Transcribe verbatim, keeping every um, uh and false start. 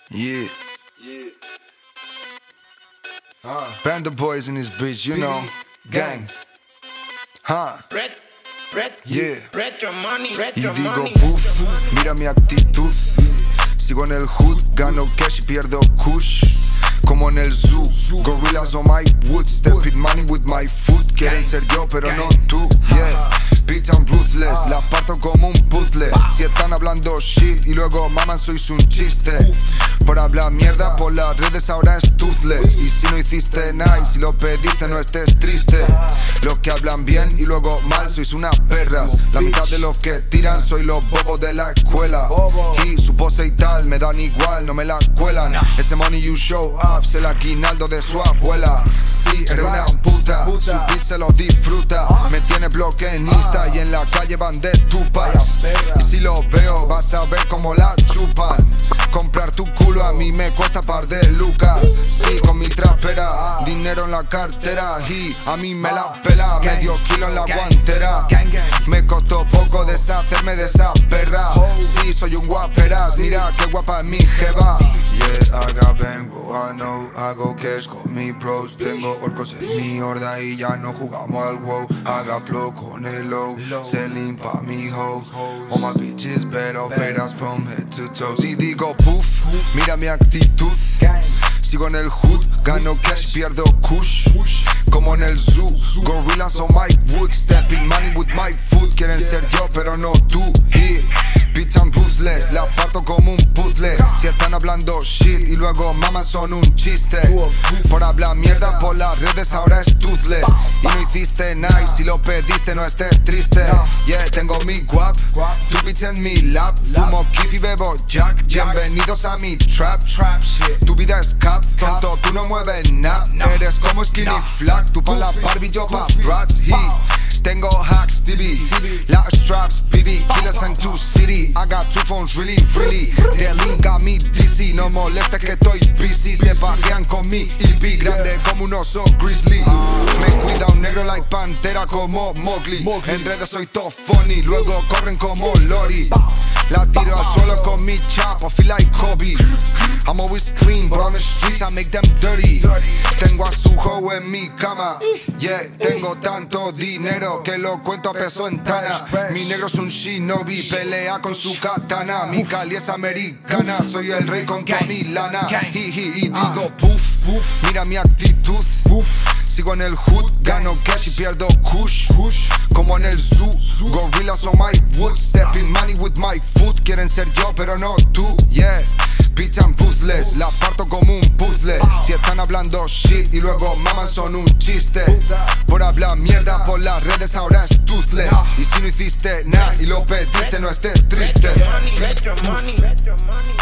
Yeah. Yeah. Uh, Panda Boys in this bitch, you know. Gang. Huh. Yeah. Y digo, puff, mira mi actitud. Sigo en el hood, gano cash y pierdo kush. Como en el zoo, gorillas on my wood. Stepping money with my foot. Quieren ser yo, pero no tú. Yeah. Bitch, I'm ruthless, la parto como un puzzle. Si están hablando shit y luego maman sois un chiste. Por hablar mierda por las redes ahora es toothless. Y si no hiciste nada y si lo pediste no estés triste. Los que hablan bien y luego mal sois unas perras. La mitad de los que tiran soy los bobos de la escuela. Y su pose y tal me dan igual, no me la cuelan. Ese money you show off, el aguinaldo de su abuela. Sí, eres una puta, su beat se lo disfruta. Me tiene bloque en Insta y en la calle van de tupas. Y si lo veo vas a ver cómo la chupan. Comprar tu culo a mí me cuesta par de lucas. Sí, con mi trapera, dinero en la cartera. Y a mí me la pela, medio kilo en la guantera. Me costó poco deshacerme de esa perra. Sí, soy un guaperas, mira qué guapa es mi jeva. Yeah, haga vengo, I know, hago cash con mi bros. Tengo orcos en mi horda y ya no jugamos al wow. Haga flow con el low, selling pa' mi hoe. All my bitches better, peras from head to toes. Y digo puff, mira mi actitud. Sigo en el hood, gano cash, pierdo kush. Como en el zoo, gorillas on my wood. Stepping money with my foot. Quieren ser yo pero no tú. Yeah. Bitch, I'm ruthless, la parto como un puzzle. Si están hablando shit y luego mamas son un chiste. Por hablar mierda por las redes ahora es toothless. Y no hiciste nada y si lo pediste no estés triste. Yeah, tengo mi guap, tu bitch en mi lap. Fumo kiff y bebo jack, bienvenidos a mi trap. Tu vida es cap, tonto, tú no mueves nada. Eres como skinny flat, tú pa' la Barbie, yo pa' brats. Tengo hacks, T V, lot of straps, B B, killers in two city. I got two phones, really, really. The link got me dizzy, no molesta que estoy busy. Se pajean con mi E P, grande como un oso grizzly. Me cuida un negro like pantera como Mowgli. En redes soy top funny, luego corren como Lori. La tiro al suelo con mi chop, I feel like Kobe. I'm always clean, but on the streets I make them dirty. Tengo a su hoe en mi cama. Yeah, tengo tanto dinero que lo cuento a peso en tana. Mi negro es un shinobi, pelea con su katana. Mi cali es americana, soy el rey con toda mi lana. Y, y, y digo puff, mira mi actitud. Sigo en el hood, gano cash y pierdo kush. Como en el zoo, gorillas on my wood. Stepping money with my foot. Quieren ser yo pero no tú, yeah. Bitch, I'm ruthless, la parto como un puzzle. Si están hablando shit y luego maman son un chiste. Por hablar mierda por las redes ahora es toothless. Y si no hiciste nada y lo pediste no estés triste.